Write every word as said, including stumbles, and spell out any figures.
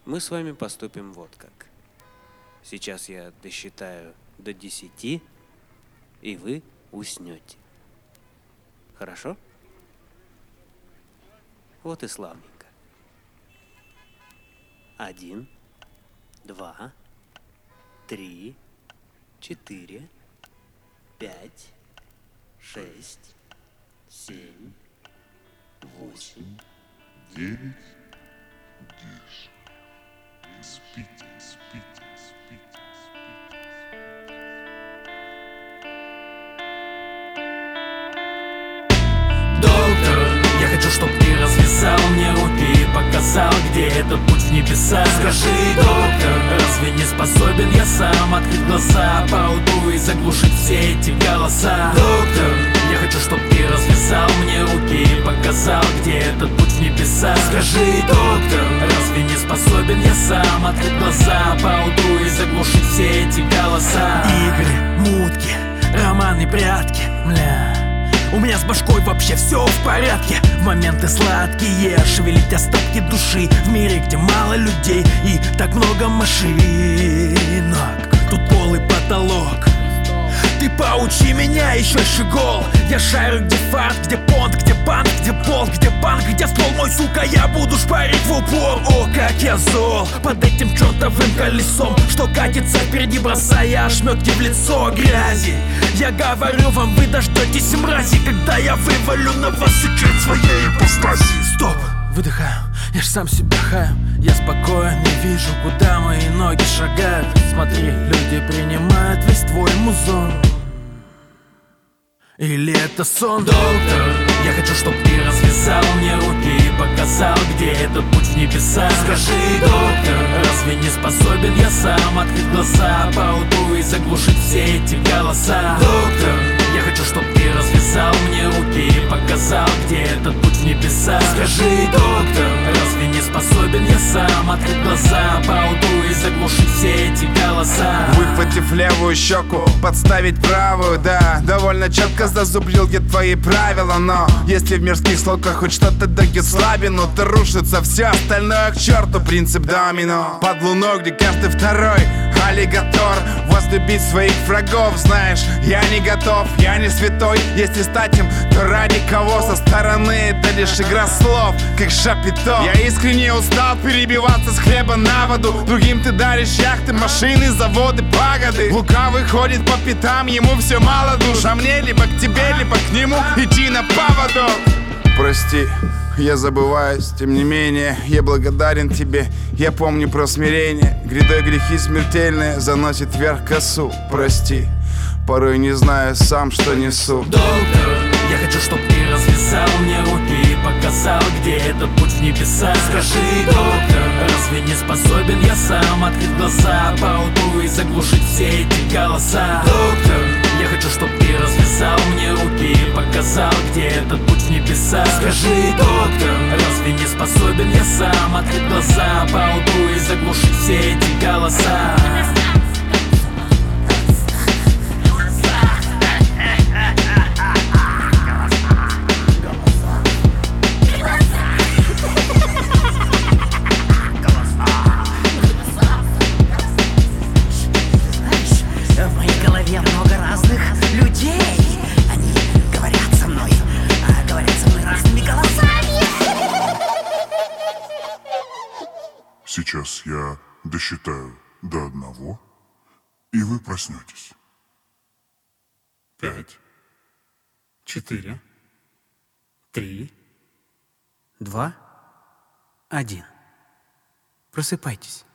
Мы с вами поступим вот как. Сейчас я досчитаю до десяти, и вы уснете. Хорошо? Вот и славненько. Один, два, три, четыре, пять, шесть, семь, восемь, девять, десять. Спите, спите, спите, спите. Доктор, я хочу, чтоб ты развязал мне руки и показал, где этот путь в небеса. Скажи, доктор, разве не способен я сам открыть глаза по утру и заглушить все эти голоса? Доктор, я хочу, чтоб ты развязал мне руки и показал, где этот путь в небеса. Скажи, доктор, разве не способен я сам открыть глаза по утру и заглушить все эти голоса? Игры, мутки, романы, прятки, бля. У меня с башкой вообще все в порядке. В моменты сладкие шевелить остатки души в мире, где мало людей и так много машинок. Тут пол и потолок. Ты поучи меня, еще щегол. Я шарю, где фарт, где понт, где банк, где пол, где банк, где ствол мой, сука, я буду шпарить в упор. О, как я зол под этим чертовым колесом, что катится впереди, бросая ошметки в лицо грязи. Я говорю вам, вы дождетесь мрази, когда я вывалю на вас секрет своей ипостаси. Стоп, выдыхаю, я ж сам себя хаю. Я спокоен, не вижу, куда мои ноги шагают. Смотри, люди принимают весь твой музон. Или это сон? Доктор, я хочу, чтоб ты развязал мне руки и показал, где этот путь в небеса. Скажи, доктор, разве не способен я сам открыть глаза по утру и заглушить все эти голоса? Доктор, я хочу, чтоб ты развязал мне руки и показал, где этот путь в небеса. Скажи, доктор, разве не способен я сам открыть глаза по утру и заглушить все эти голоса? Выхватив левую щеку, подставить правую, да. Довольно четко зазубрил я твои правила, но если в мирских слогах хоть что-то дает слабину, то рушится все остальное к черту, принцип домино. Под луной, где каждый второй аллигатор, возлюбить своих врагов, знаешь, я не готов, я не святой. Если стать им, то ради кого? Со стороны это лишь игра слов, как шапито. Я искренне устал перебиваться с хлеба на воду. Другим ты даришь яхты, машины, заводы, пагоды. Лукавый ходит по пятам, ему все мало душ, а мне либо к тебе, либо к нему идти на поводу. Прости, я забываюсь, тем не менее я благодарен тебе. Я помню про смирение, грядой грехи смертельные заносит вверх косу. Прости, порой не знаю сам, что несу. Доктор, я хочу, чтоб ты развязал мне руки и показал, где этот путь в небеса. Скажи, доктор, разве не способен я сам открыть глаза по утру и заглушить все эти голоса? Доктор, я хочу, чтоб ты развязал мне руки и показал, где этот путь в небеса. Скажи, доктор, разве не способен я сам открыть глаза по утру и заглушить все эти голоса? В моей голове много разных людей. Они говорят со мной, а говорят со мной разными голосами. Сейчас я досчитаю до одного, и вы проснетесь. Пять, четыре, три, два, один. Просыпайтесь.